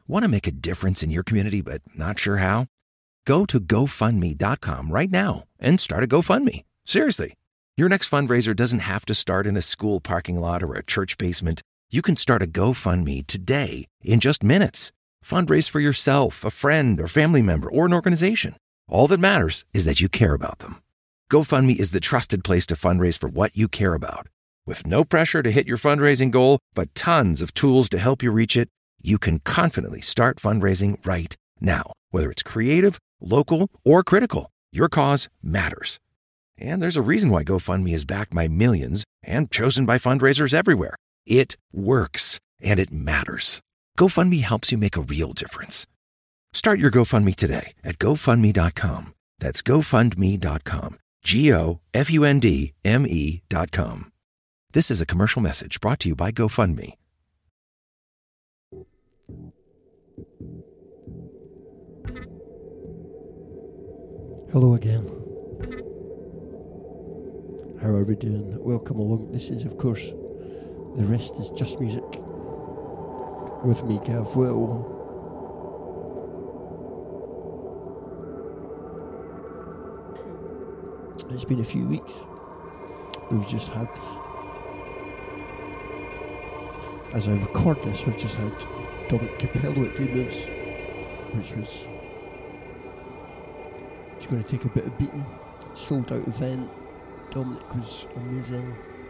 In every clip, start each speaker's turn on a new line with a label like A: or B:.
A: Want to make a difference in your community but not sure how? Go to GoFundMe.com right now and start a GoFundMe. Seriously. Your next fundraiser doesn't have to start in a school parking lot or a church basement. You can start a GoFundMe today in just minutes. Fundraise for yourself, a friend or family member, or an organization. All that matters is that you care about them. GoFundMe is the trusted place to fundraise for what you care about. With no pressure to hit your fundraising goal, but tons of tools to help you reach it, you can confidently start fundraising right now. Whether it's creative, local, or critical, your cause matters. And there's a reason why GoFundMe is backed by millions and chosen by fundraisers everywhere. It works, and it matters. GoFundMe helps you make a real difference. Start your GoFundMe today at GoFundMe.com. That's GoFundMe.com. GoFundMe.com. This is a commercial message brought to you by GoFundMe.
B: Hello again. How are we doing? Welcome along. This is, of course, The Rest is Just Music. With me, Gav Will. It's been a few weeks. We've just had, as I record this, we've just had Dominic Capello at Green Moves, which was just going to take a bit of beating. Sold out event. Dominic was amazing.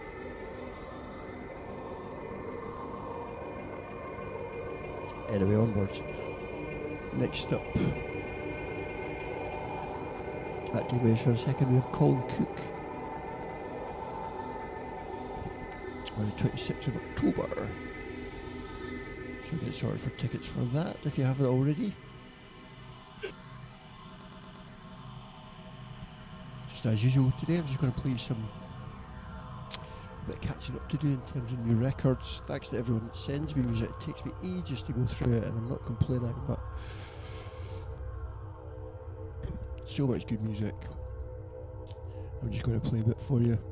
B: Anyway, onwards. Next up, at Green Moves for a second, we have Colin Cook on the 26th of October. So get sorted for tickets for that if you haven't already. Just as usual today, I'm just going to play some bit of catching up to do in terms of new records. Thanks to everyone that sends me music. It takes me ages to go through it, and I'm not complaining, but so much good music. I'm just going to play a bit for you.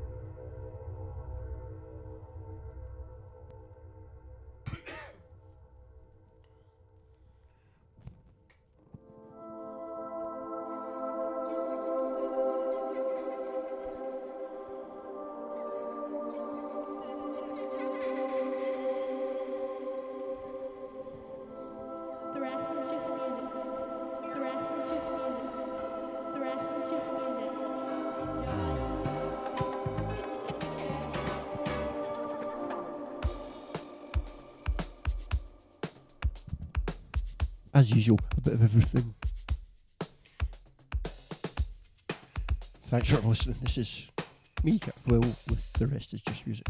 B: As usual, a bit of everything. Thanks for listening. This is me, Gav Will, with The Rest is Just Music.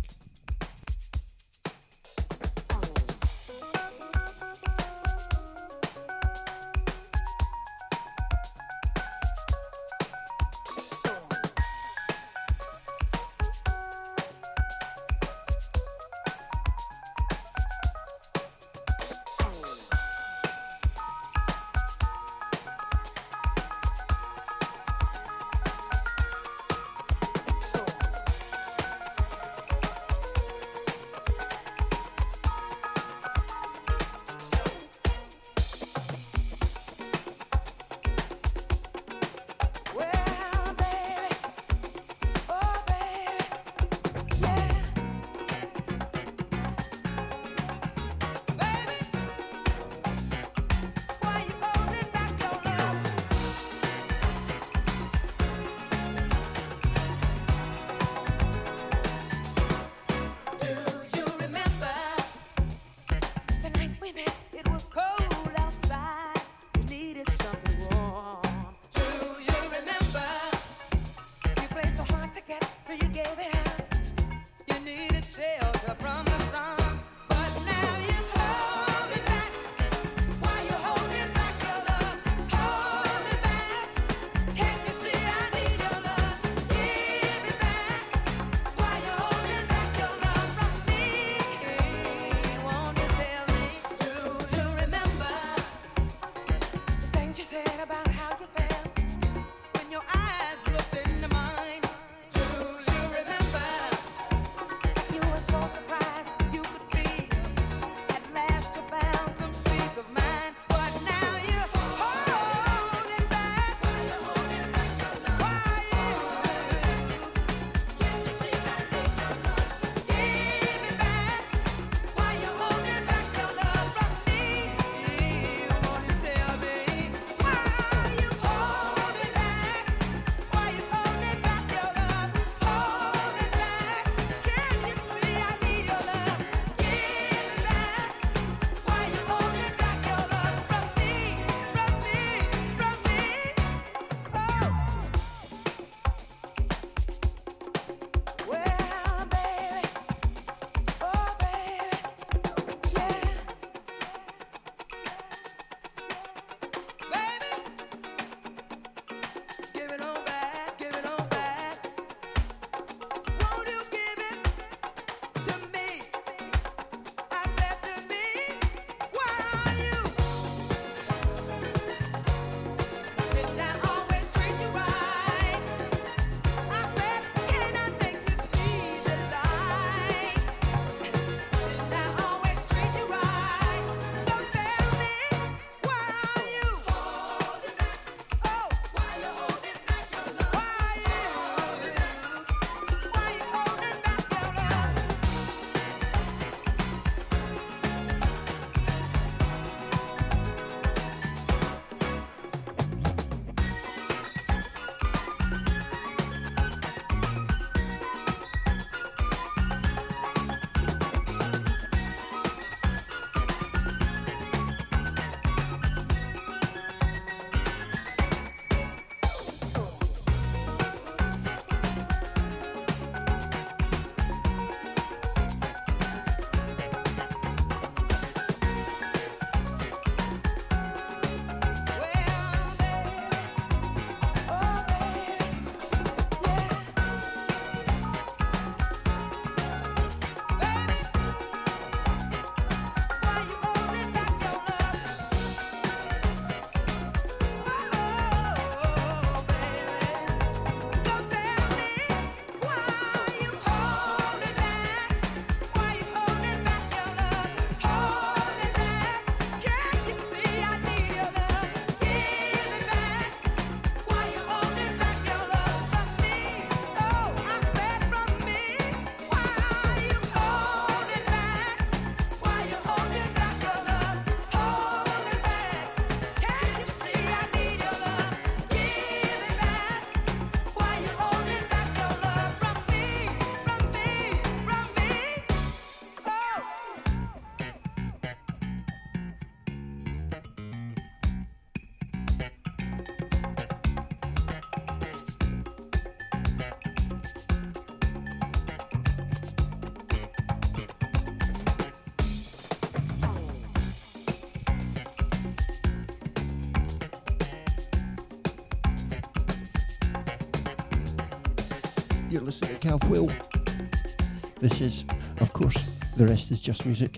B: You're listening to Cav Will. This is, of course, The Rest Is Just Music.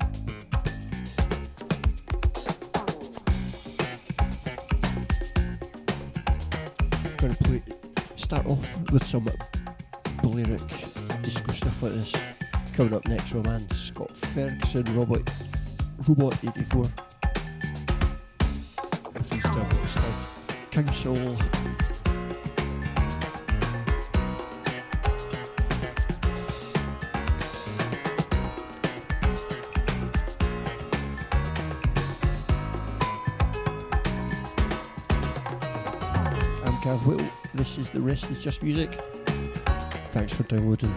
B: Going to start off with some Balearic disco stuff like this. Coming up next, my man Scott Ferguson, Robot 84. With his double stuff. King Soul. Cav Will. This is The Rest Is Just Music. Thanks for downloading.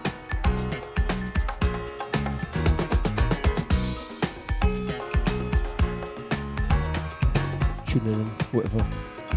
B: Tuning in, whatever.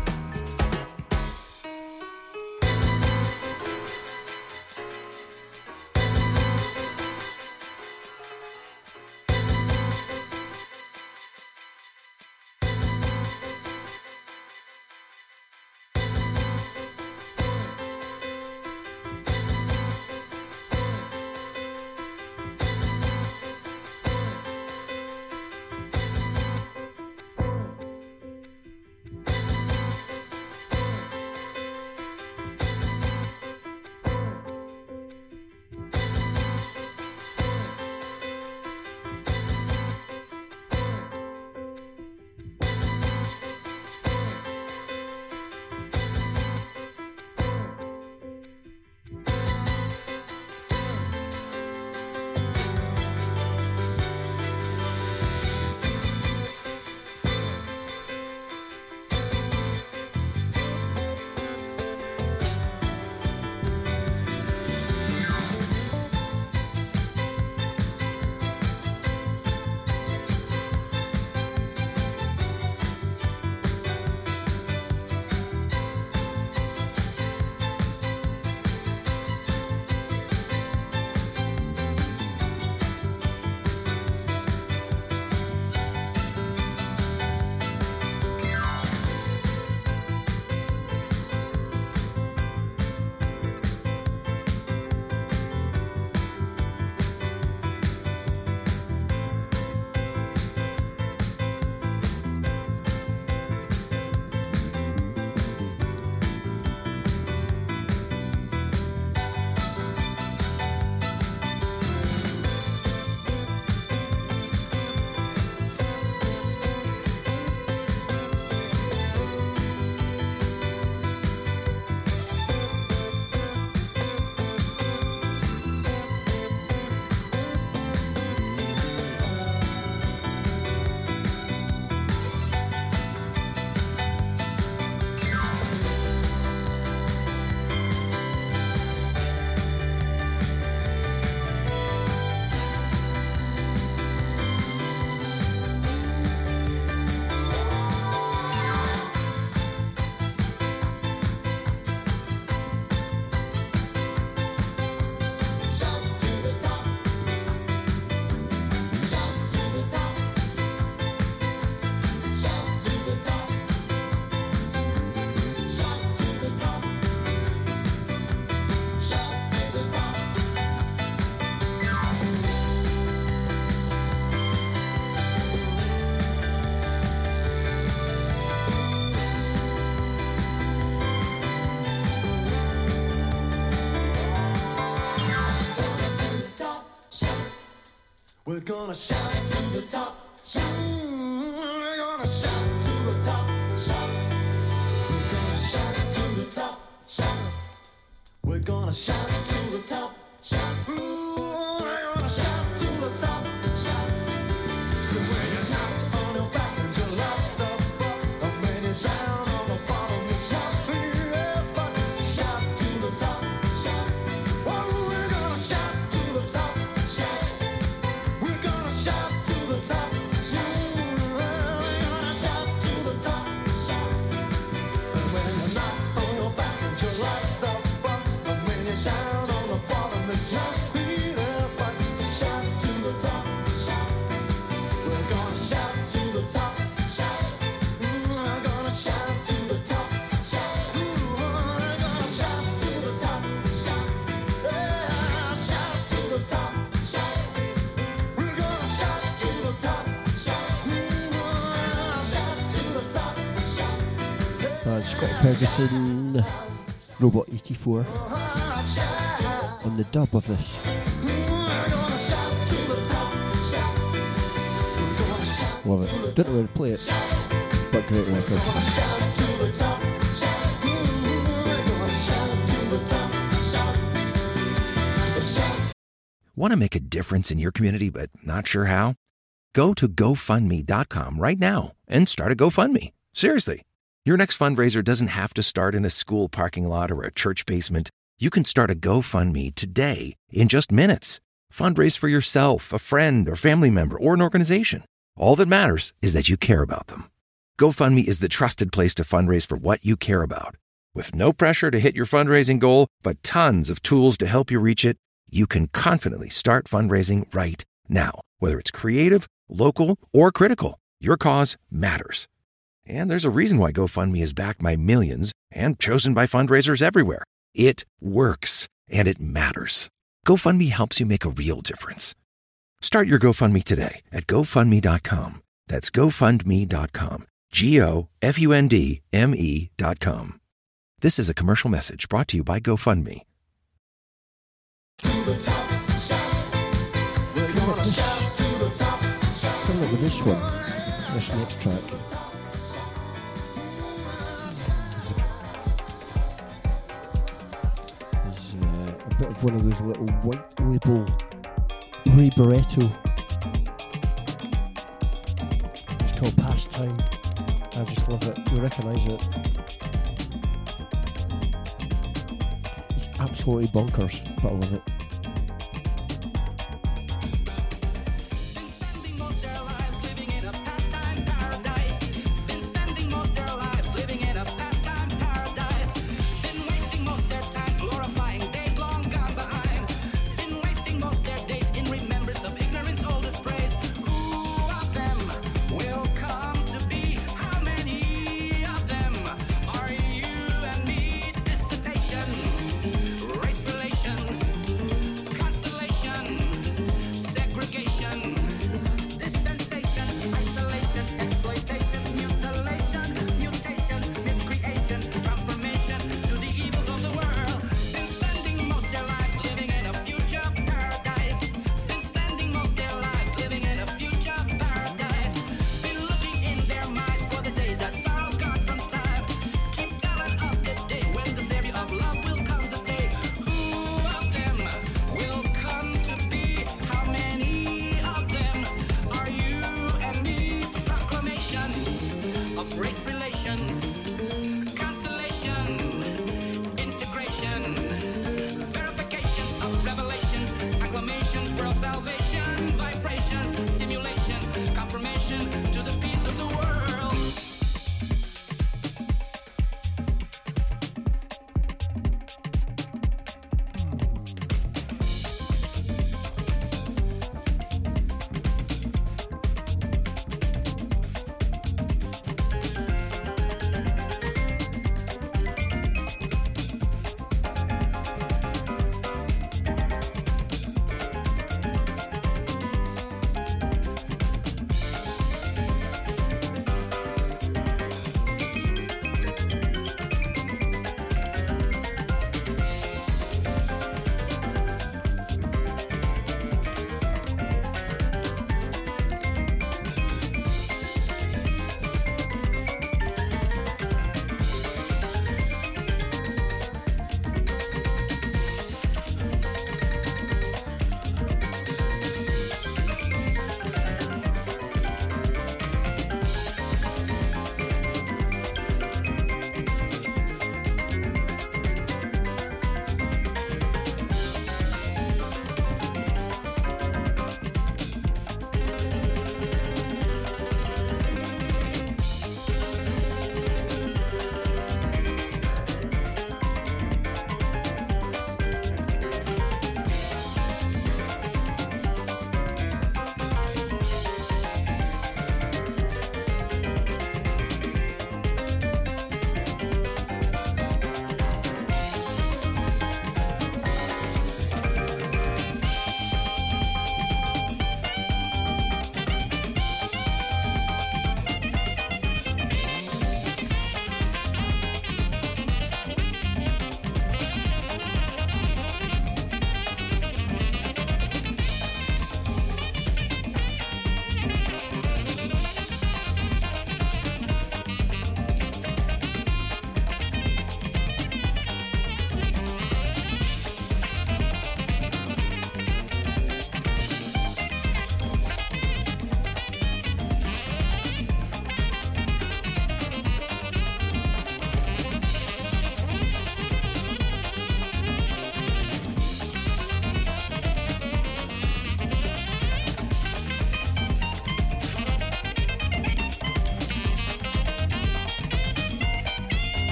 C: We're gonna shout to the top, shout. We're gonna shout to the top, shout. We're gonna shout to the top, shout. We're gonna shout to the top, shout. Ooh, we're gonna shout to the top, shout. So when you shout on your back and your love's up, and when you shout on the bottom, you shout in your ass, but shout to the top, shout. Oh, we're gonna shout to the top, shout. We're gonna shout to the top, shout. We're gonna shout.
B: And Scott Ferguson, Robot 84, on the dub of this. Love it. Don't know where to play it, but great record.
A: Want to make a difference in your community but not sure how? Go to GoFundMe.com right now and start a GoFundMe. Seriously. Your next fundraiser doesn't have to start in a school parking lot or a church basement. You can start a GoFundMe today in just minutes. Fundraise for yourself, a friend or family member, or an organization. All that matters is that you care about them. GoFundMe is the trusted place to fundraise for what you care about. With no pressure to hit your fundraising goal, but tons of tools to help you reach it, you can confidently start fundraising right now. Whether it's creative, local, or critical, your cause matters. And there's a reason why GoFundMe is backed by millions and chosen by fundraisers everywhere. It works, and it matters. GoFundMe helps you make a real difference. Start your GoFundMe today at GoFundMe.com. That's GoFundMe.com. GoFundMe.com. This is a commercial message brought to you by GoFundMe.
B: Coming up with this one, this next track. Is a bit of one of those little white label Barretto. It's called Pastime. I just love it. You'll recognise it. It's absolutely bonkers, but I love it.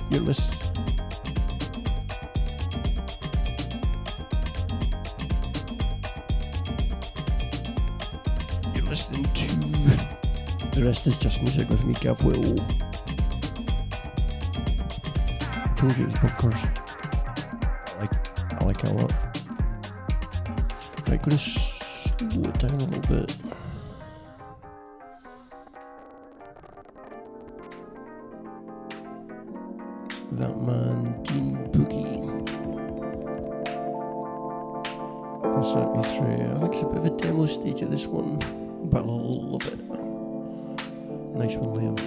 B: You're listening. You're listening to The Rest Is Just Music with me, Gav Whittle. I told you it was bunkers. I like it a lot. Right, gonna slow it down a little bit. That man, Dean Boogie, sent me through. I think it's a bit of a demo stage of this one, but I love it. Nice one, Liam.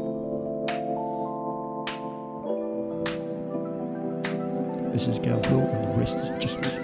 B: This is Gav Whittle, and The Rest Is Just Music.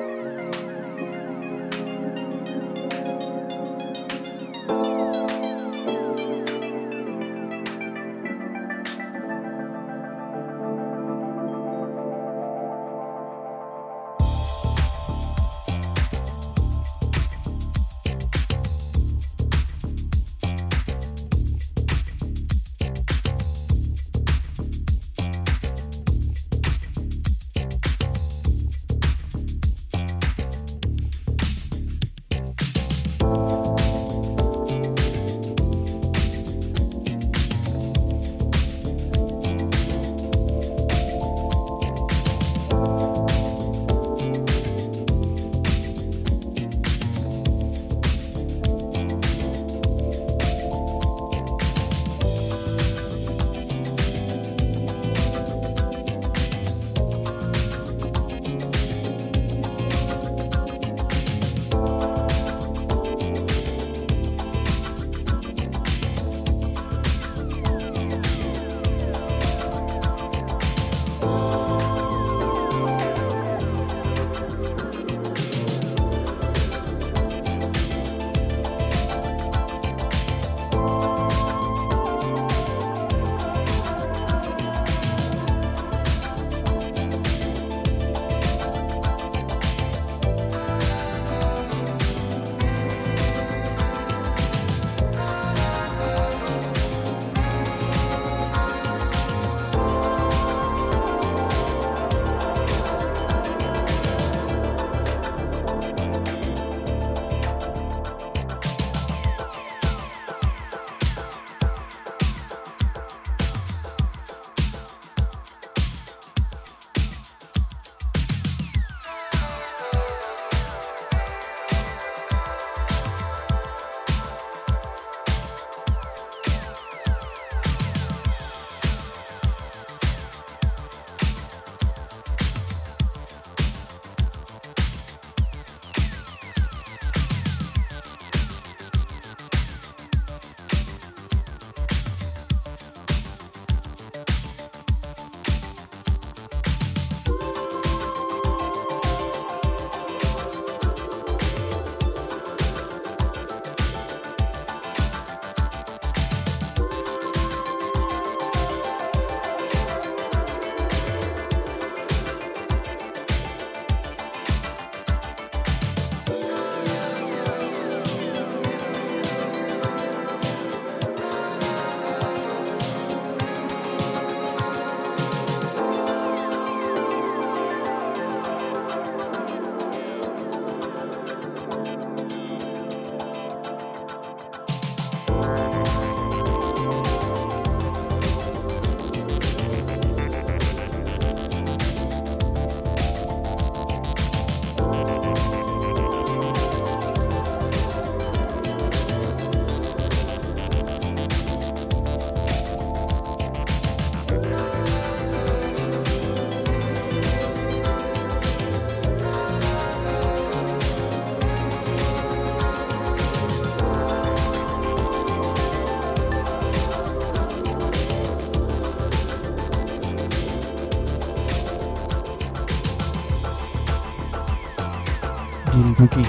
B: Dean Boogie.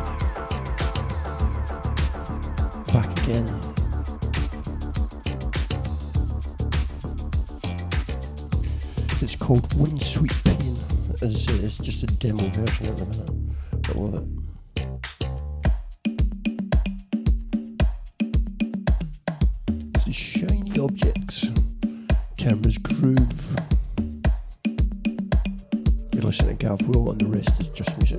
B: Back again. It's called One Sweet Pain. As I say, it's just a demo version at the minute. I love it. It's shiny objects. term is groove. You're listening to Gav Will, and the rest is just music.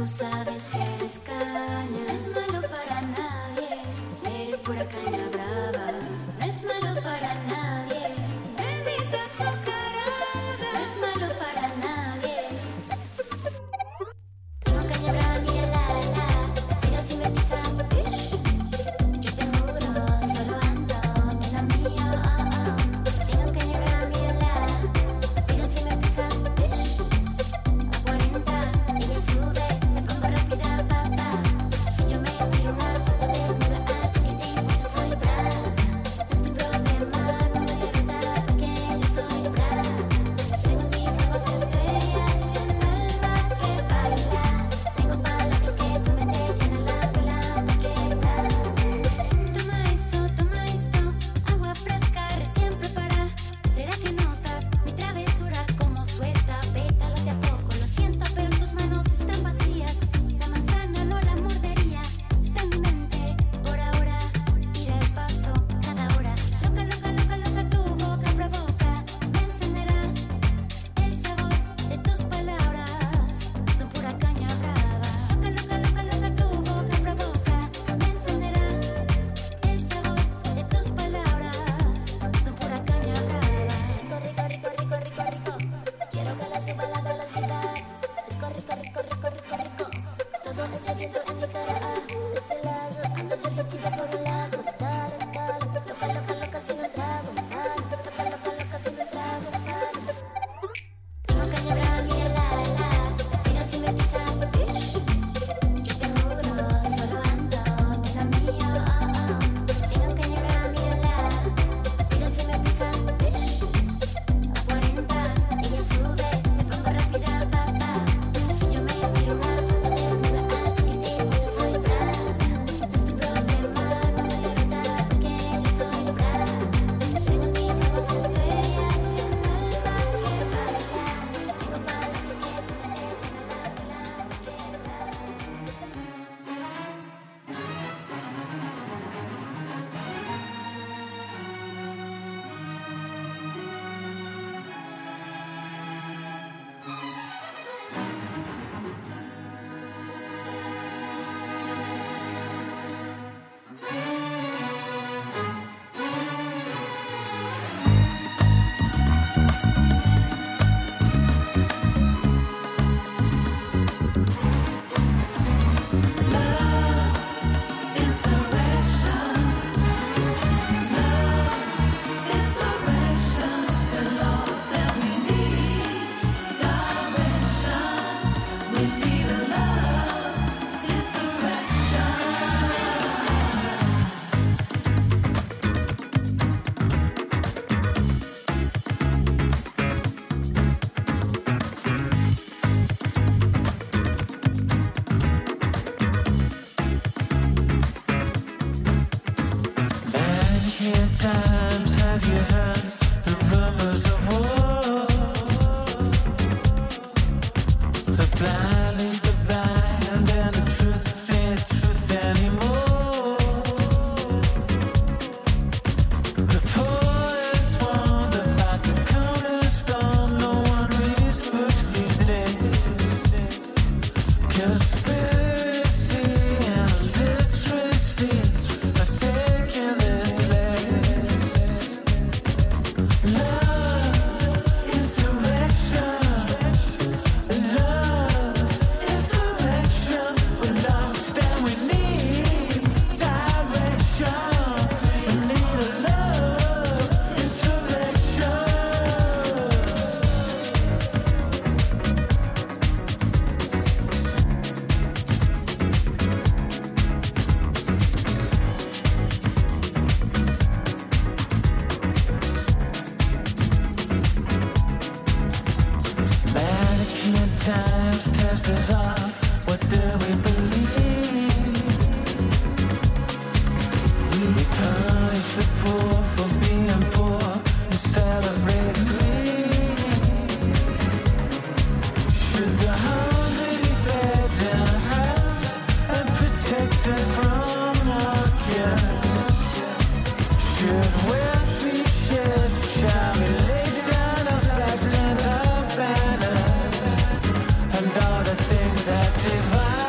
D: sabes que eres caña, no es malo para nadie, eres pura caña brava, no es malo para nadie, bebita azucarada, no es malo para nadie. Tengo caña brava, mira la, pero si me pisan, pish, yo te juro, solo ando en la mía, Tengo caña brava, mira la, pero si me pisan, pish, a 40, ella sube, me pongo rápida, papá. Si yo me tiro una foto desnuda, a ti que te importa, soy brava. No es tu problema, no me derrota, porque yo soy brava. Tengo en mis ojos estrellas y un alma que baila. Tengo palabras que tu mente llena la bola, porque brava. Toma esto, agua fresca recién preparada. ¿Será que notas mi travesura como suelta pétalos de a poco? Lo siento, pero tus manos están vacías. La manzana no la mordería. Está en mi mente por ahora. Ir al paso cada hora. Loca, loca, loca, loca, tu boca provoca. Me encenderá el sabor de tus palabras. Son pura caña brava. Loca, loca, loca, loca, tu boca provoca. Me encenderá el sabor de tus palabras. Son pura caña brava. Rico, rico, rico, rico, rico, rico. Quiero que la suba la velocidad. Rico, rico, rico, rico, rico, rico. Todo ese viento en mi cara. De este lado ando derretida por un lado. Dale, dale. Loca, loca, loca, si no trago mal. Loca, loca, loca, si no trago mal. Tengo caña brava, mira la, pero si me pisan, pish, yo te juro, solo ando en la mía, Tengo caña brava, mira la, pero si me pisan, pish, a 40, ella sube, me pongo rápida, papá. Si yo me tiro una foto desnuda, a ti que te importa, soy brava. No es tu problema, no me derrota, porque yo soy brava. Tengo en mis ojos estrellas y un alma que baila. Tengo palabras que tu mente llena la bola, porque brava.
C: Times have you heard the rumors of war? The blind lead the blind, and the truth ain't truth anymore. The poets warned about the coming storm. No one reads books these days. Conspiracy and illiteracy are taking their place. Love, insurrection. Love, insurrection. We're lost and we need direction. We need a love, insurrection. Mannequin times test us off. What do we believe? We punish the poor for being poor and celebrate greed. Should the hungry be fed in a house and protected from walking? Should wealth be shared? Shall we lay down our flags and our banners and all the things that divide?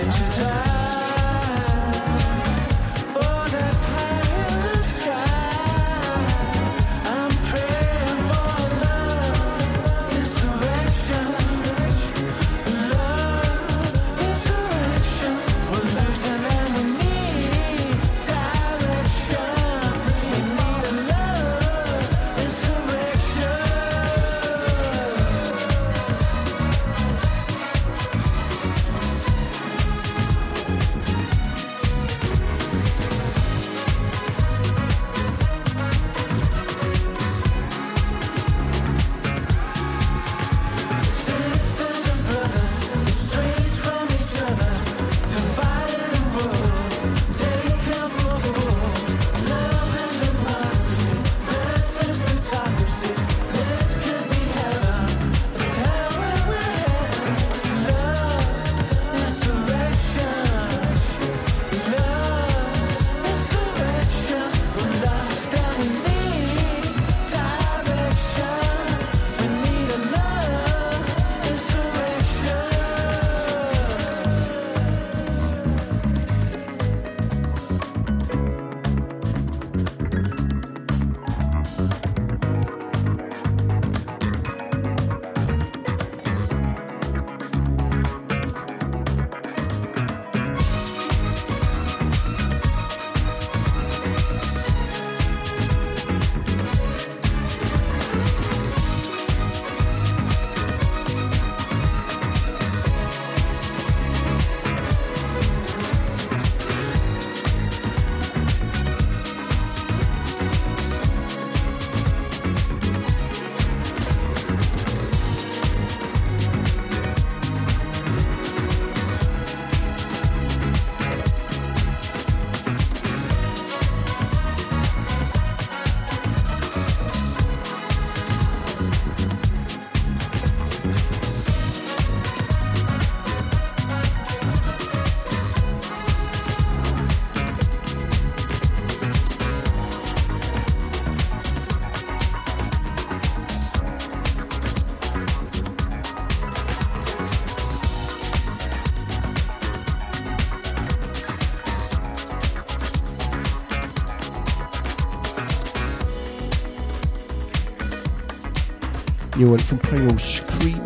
B: New one from Primal Scream,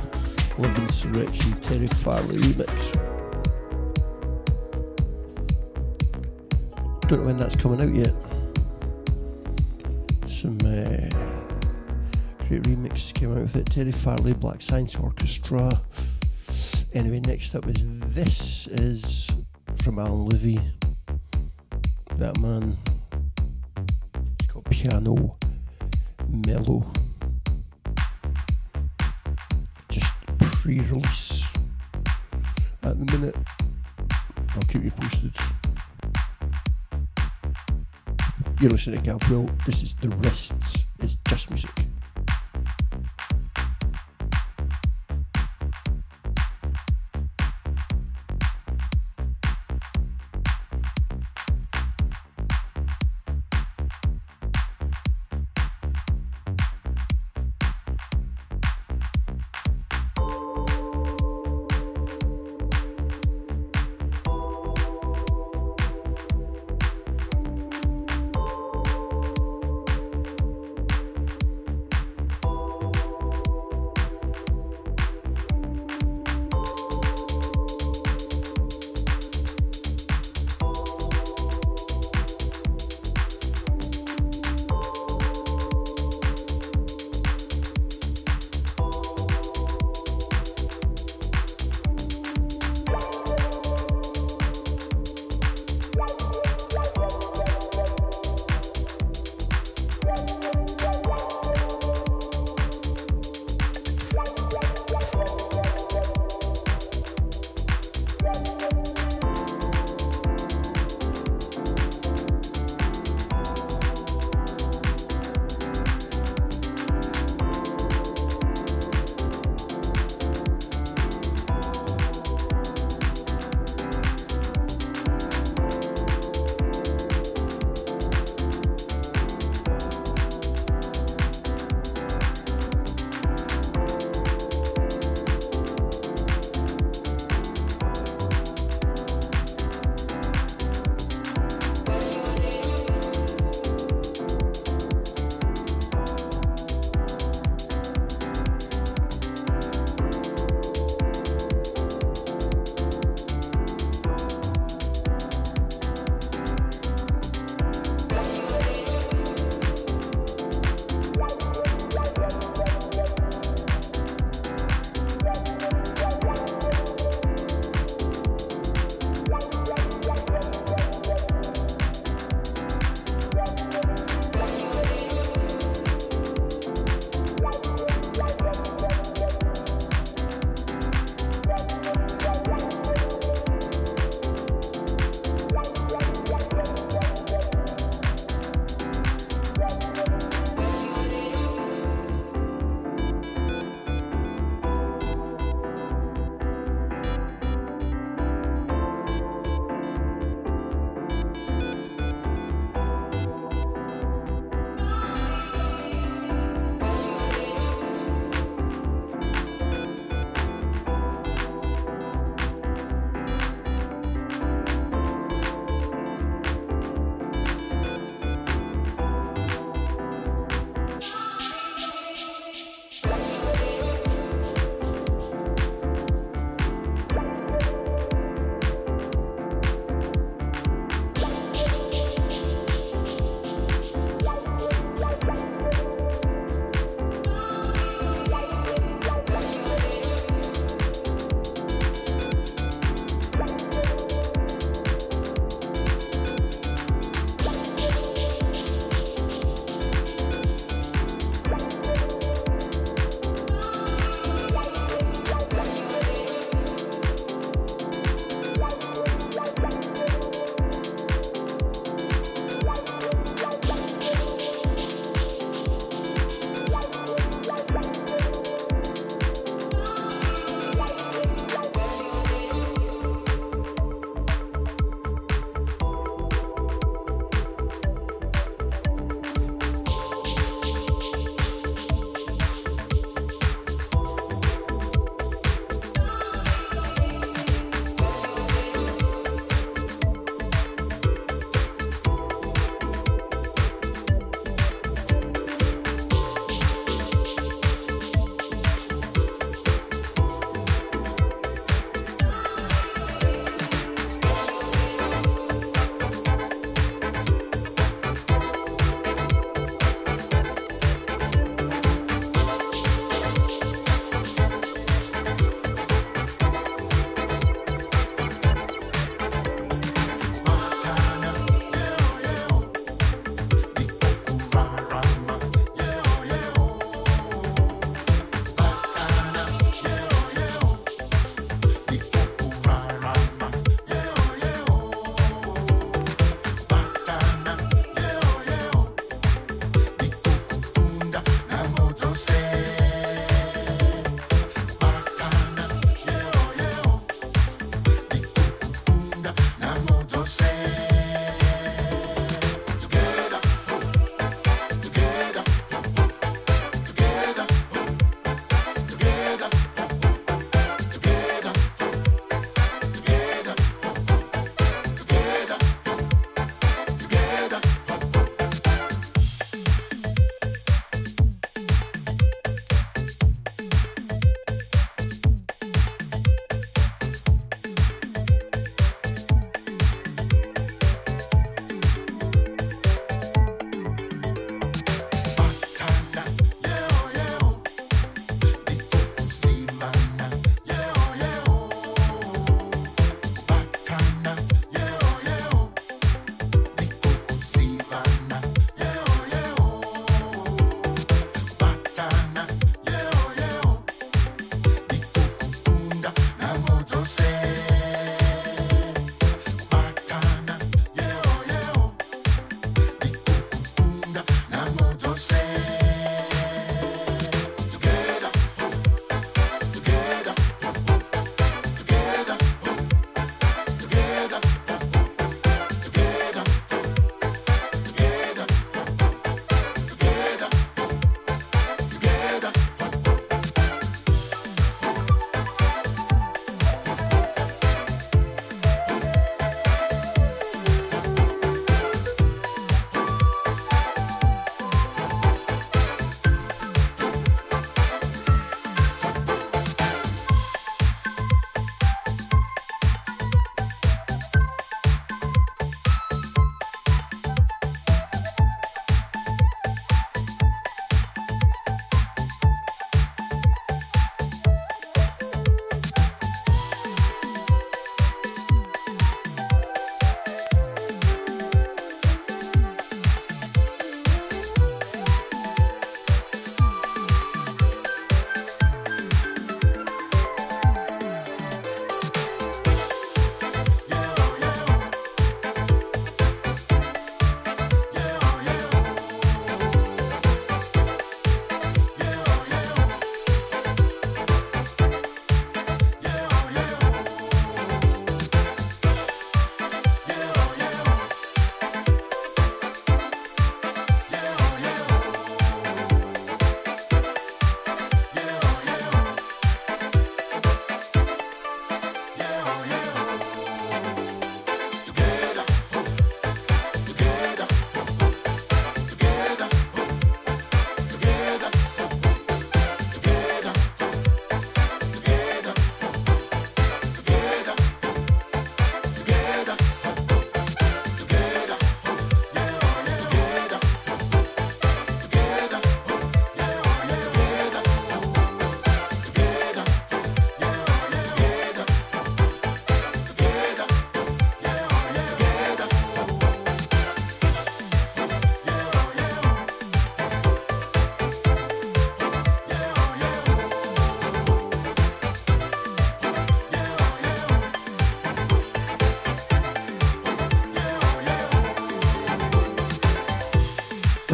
B: Love Insurrection, Terry Farley remix. Don't know when that's coming out yet. Some great remixes came out with it. Terry Farley, Black Science Orchestra. Anyway, next up is This Is from Alan Levy. That man. It's called Piano Mellow. Just pre-release at the minute. I'll keep you posted. You're listening to Gabriel. This is The Wrists. It's just music.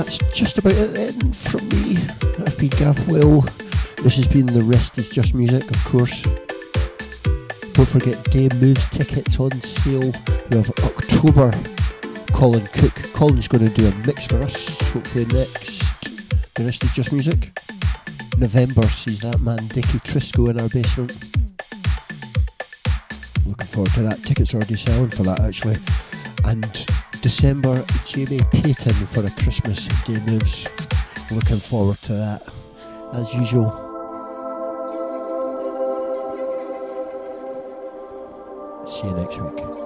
B: that's just about it then from me. That's been Gav Will. This has been The Rest Is Just Music, of course. Don't forget Day Moves tickets on sale. We have October Colin Cook. Colin's going to do a mix for us, hopefully next. The Rest Is Just Music. November sees that man Dickie Trisco in our basement. Looking forward to that. Tickets are already selling for that actually. And December, Jamie Payton for a Christmas Day Moves. Looking forward to that as usual. See you next week.